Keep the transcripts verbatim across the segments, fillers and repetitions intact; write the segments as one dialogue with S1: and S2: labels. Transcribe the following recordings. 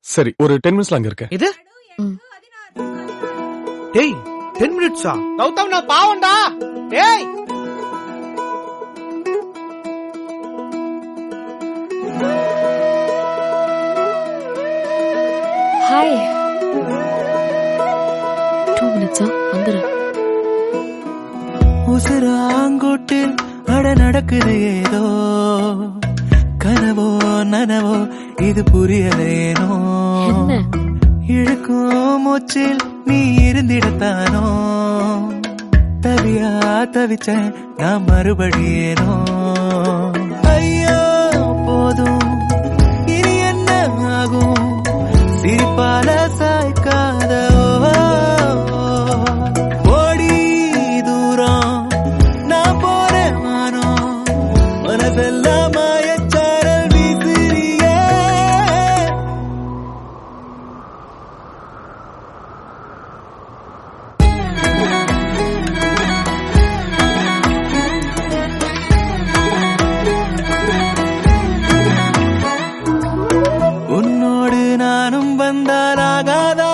S1: சரி, ஒரு டென் மினிட்ஸ்ல அங்க இருக்கேன்.
S2: இது டேய் டென் மினிட்ஸா?
S3: கௌதம் நான் பாவண்டா. டேய்
S4: ஹாய். டூ மினிட்ஸா? வந்துரு.
S5: உசுராங்கோட்டில் அட நடக்குது ஏதோ, கனவோ நனவோ இது புரியலேனோ. இழுக்கும் மூச்சில் நீ இருந்திடத்தானோ, தவியா தவிச்ச நான் மறுபடியேனோ. ஐயோ போதும் இனி என்ன ஆகும், சிரிப்பால சாய்க்காத ஓடி தூரம் நான் போறேன் மானோ. மனசெல்லாம் மாயச்சாரல் வீசிறியே. உன்னோடு நானும் வந்தாலாகாதா,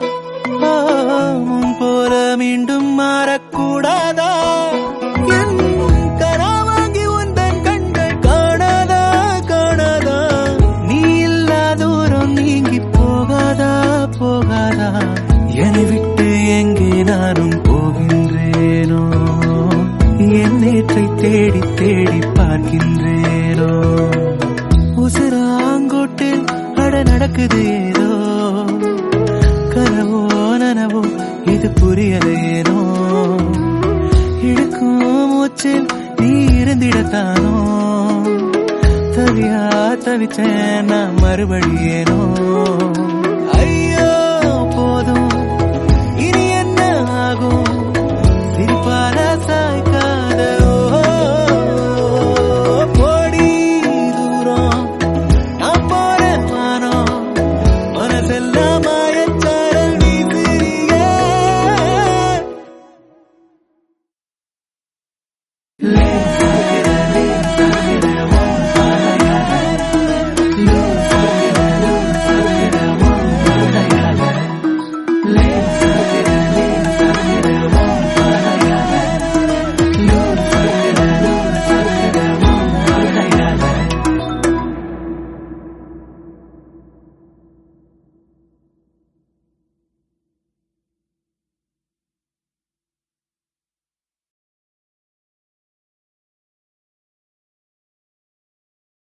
S5: முன் போல மீண்டும் மாறக்கூடாதா. என் கரா வாங்கி உந்தன் கண்கள் காணாதா காணாதா. நீ இல்லா தூரம் நீங்கி போகாதா போகாதா. என்னை விட்டு எங்கே நானும் போகின்றேனோ, என் நேற்றை தேடி தேடி பார்க்கின்றேனோ. உசுராங்கோட்டில் அட நடக்குது ஏதோ, கனவோ நனவோ இது புரியலேனோ. இழுக்கும் மூச்சில் நீ இருந்திடத்தானோ, தவியா தவிச்சேன் நான் மறுபடியேனோ.